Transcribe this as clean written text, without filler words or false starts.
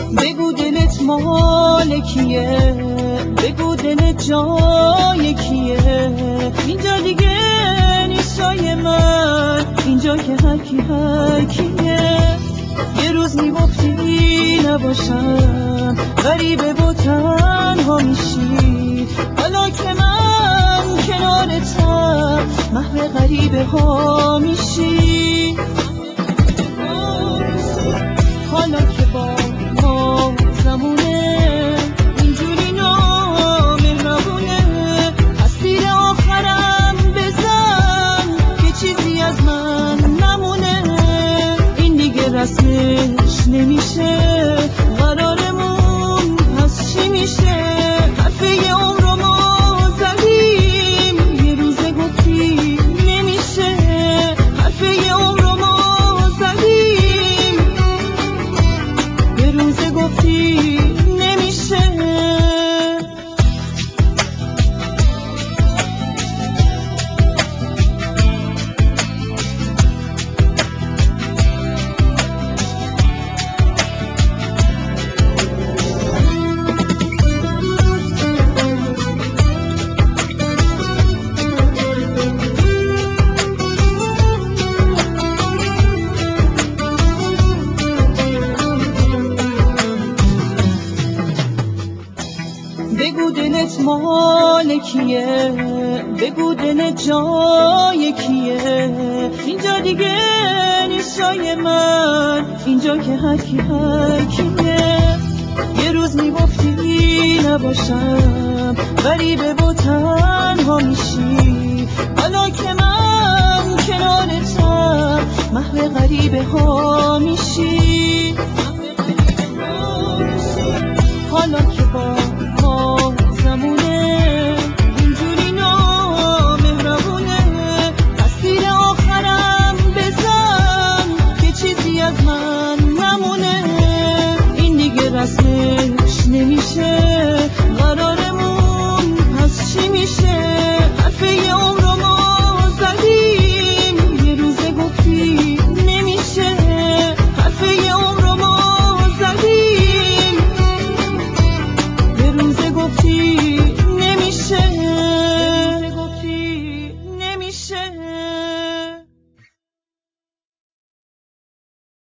بگو دلت مال کیه، بگو دلت جای کیه. اینجا دیگه نیست جای من، اینجا که هر کیه. یه روز میگفتی نباشم، غریبه و تنها میشی. حالا که من کنارتم، محو غریبه ها میشی. حالا که با ما زمونه، اینجوری نامهربونه. از تیر آخرم بزن که چیزی از من نمونه. این دیگه رسمش نمیشه، قرارمون پس چی میشه؟ حرف یه عمر رو ما زدیم، یه روزه گفتی نمیشه. حرف یه عمر رو ما زدیم، یه روزه گفتی نمیشه. بگو دلت مال کیه، بگو دلت جای کیه. اینجا دیگه نیست جای من، اینجا که هر کیه. یه روز میگفتی نباشم، غریبه و تنها میشی. حالا که من کنارتم، محو غریبه ها میشی.